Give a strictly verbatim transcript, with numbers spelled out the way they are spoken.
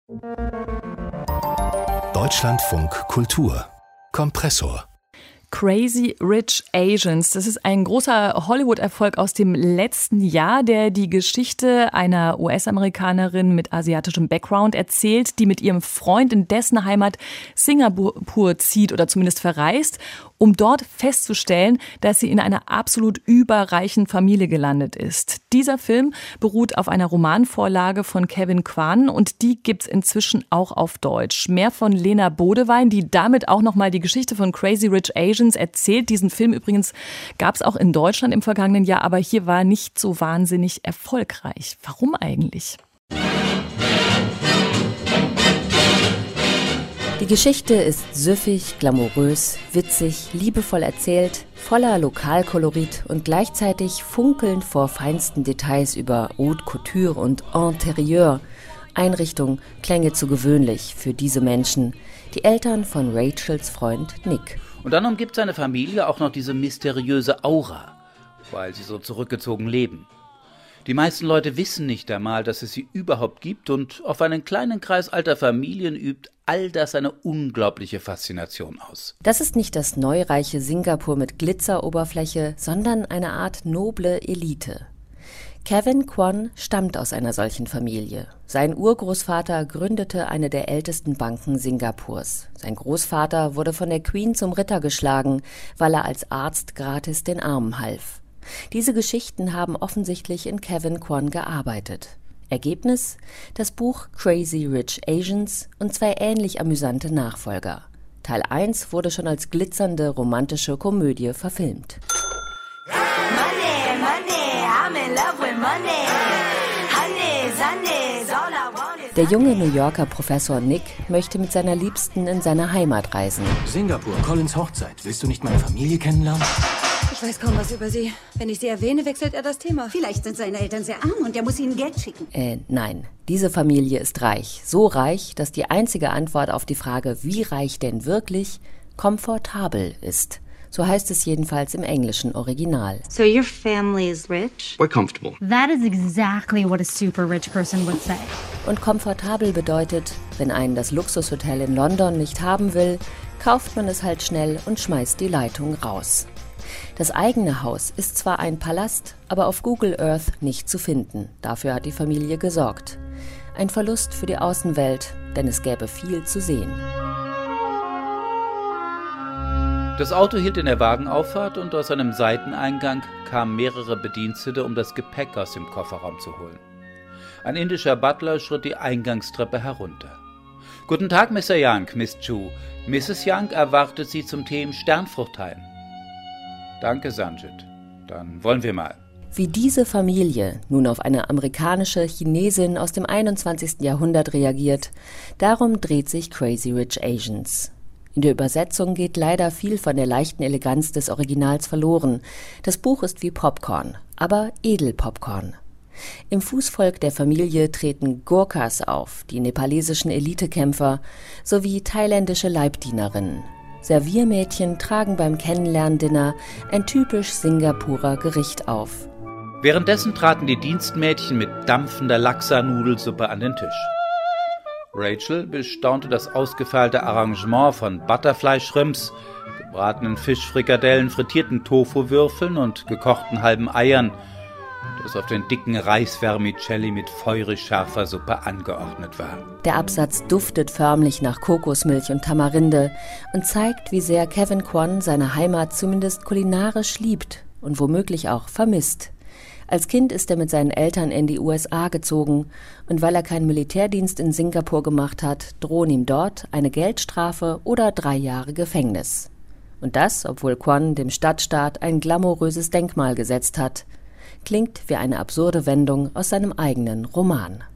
Deutschlandfunk Kultur Kompressor. Crazy Rich Asians. Das ist ein großer Hollywood-Erfolg aus dem letzten Jahr, der die Geschichte einer U S-Amerikanerin mit asiatischem Background erzählt, die mit ihrem Freund in dessen Heimat Singapur zieht oder zumindest verreist, um dort festzustellen, dass sie in einer absolut überreichen Familie gelandet ist. Dieser Film beruht auf einer Romanvorlage von Kevin Kwan und die gibt's inzwischen auch auf Deutsch. Mehr von Lena Bodewein, die damit auch nochmal die Geschichte von Crazy Rich Asians erzählt. Diesen Film übrigens gab's auch in Deutschland im vergangenen Jahr, aber hier war nicht so wahnsinnig erfolgreich. Warum eigentlich? Die Geschichte ist süffig, glamourös, witzig, liebevoll erzählt, voller Lokalkolorit und gleichzeitig funkelnd vor feinsten Details über Haute Couture und Interieur. Einrichtung klänge zu gewöhnlich für diese Menschen, die Eltern von Rachels Freund Nick. Und dann umgibt seine Familie auch noch diese mysteriöse Aura, weil sie so zurückgezogen leben. Die meisten Leute wissen nicht einmal, dass es sie überhaupt gibt und auf einen kleinen Kreis alter Familien übt all das eine unglaubliche Faszination aus. Das ist nicht das neureiche Singapur mit Glitzeroberfläche, sondern eine Art noble Elite. Kevin Kwan stammt aus einer solchen Familie. Sein Urgroßvater gründete eine der ältesten Banken Singapurs. Sein Großvater wurde von der Queen zum Ritter geschlagen, weil er als Arzt gratis den Armen half. Diese Geschichten haben offensichtlich in Kevin Kwan gearbeitet. Ergebnis? Das Buch Crazy Rich Asians und zwei ähnlich amüsante Nachfolger. Teil eins wurde schon als glitzernde romantische Komödie verfilmt. Money, money, I'm in love with money. Honey, Sunday is all I want is... Der junge New Yorker Professor Nick möchte mit seiner Liebsten in seine Heimat reisen. Singapur, Collins Hochzeit. Willst du nicht meine Familie kennenlernen? Ich weiß kaum was über sie. Wenn ich sie erwähne, wechselt er das Thema. Vielleicht sind seine Eltern sehr arm und er muss ihnen Geld schicken. Äh, nein. Diese Familie ist reich. So reich, dass die einzige Antwort auf die Frage, wie reich denn wirklich, komfortabel ist. So heißt es jedenfalls im englischen Original. So your family is rich? We're comfortable. That is exactly what a super rich person would say. Und komfortabel bedeutet, wenn einen das Luxushotel in London nicht haben will, kauft man es halt schnell und schmeißt die Leitung raus. Das eigene Haus ist zwar ein Palast, aber auf Google Earth nicht zu finden. Dafür hat die Familie gesorgt. Ein Verlust für die Außenwelt, denn es gäbe viel zu sehen. Das Auto hielt in der Wagenauffahrt und aus einem Seiteneingang kamen mehrere Bedienstete, um das Gepäck aus dem Kofferraum zu holen. Ein indischer Butler schritt die Eingangstreppe herunter. »Guten Tag, Mister Young, Miss Chu. Misses Young erwartet Sie zum Tee im Sternfruchtheim.« »Danke, Sanjit. Dann wollen wir mal.« Wie diese Familie nun auf eine amerikanische Chinesin aus dem einundzwanzigsten Jahrhundert reagiert, darum dreht sich Crazy Rich Asians. In der Übersetzung geht leider viel von der leichten Eleganz des Originals verloren. Das Buch ist wie Popcorn, aber Edelpopcorn. Im Fußvolk der Familie treten Gurkhas auf, die nepalesischen Elitekämpfer, sowie thailändische Leibdienerinnen. Serviermädchen tragen beim Kennenlerndinner ein typisch Singapurer Gericht auf. Währenddessen traten die Dienstmädchen mit dampfender Laksa-Nudelsuppe an den Tisch. Rachel bestaunte das ausgefeilte Arrangement von Butterfly-Shrimps, gebratenen Fischfrikadellen, frittierten Tofu-Würfeln und gekochten halben Eiern, das auf den dicken Reisvermicelli mit feurig scharfer Suppe angeordnet war. Der Absatz duftet förmlich nach Kokosmilch und Tamarinde und zeigt, wie sehr Kevin Kwan seine Heimat zumindest kulinarisch liebt und womöglich auch vermisst. Als Kind ist er mit seinen Eltern in die U S A gezogen und weil er keinen Militärdienst in Singapur gemacht hat, drohen ihm dort eine Geldstrafe oder drei Jahre Gefängnis. Und das, obwohl Kwan dem Stadtstaat ein glamouröses Denkmal gesetzt hat. Klingt wie eine absurde Wendung aus seinem eigenen Roman.